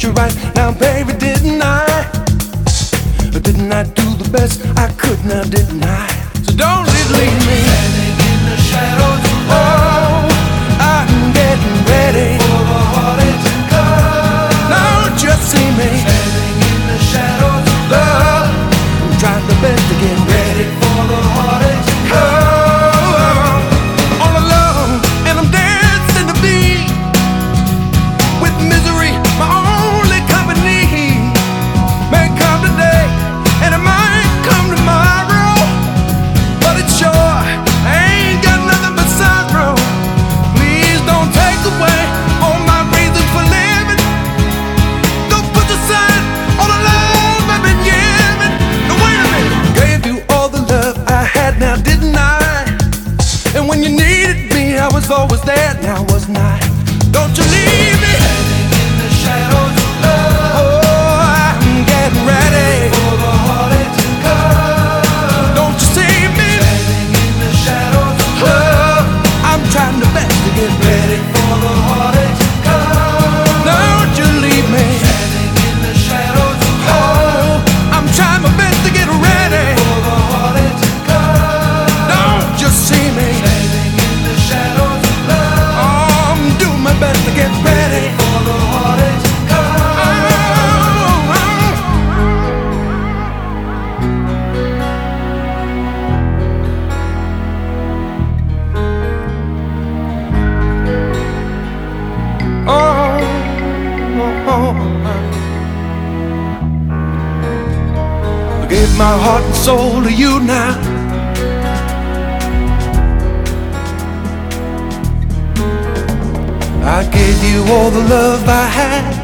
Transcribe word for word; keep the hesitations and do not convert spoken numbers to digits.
treat you right. Now, baby, didn't I? Didn't I do the best I could? Now, didn't I? So don't leave me standing in the shadows. Oh, I'm getting ready for the heartache to come. Now, just see me standing in the shadows of love. I'm trying the best to get ready for the heartache to come. All alone, and I'm dancing to be with misery, my only company. May come today, and it might come tomorrow, but it sure ain't got nothing but sorrow. Please don't take away all my reasons for living. Don't put aside all the love I've been giving. Now wait a minute, gave you all the love I had, now didn't I? And when you needed me, I was always there, now wasn't I? Don't you leave me standing in the shadows of love. Oh, I'm getting ready for the heartache to come. Don't you see me standing in the shadows of love? I'm trying the best to get ready for the heartache to come. Don't you leave me standing in the shadows of love. Oh, I'm trying my best to get ready for the heartache to come. Don't you see me standing in the shadows of love? Oh, I'm doing my best to get ready for the heartache to come. Oh, oh, oh, I gave my heart and soul to you now. I gave you all the love I had.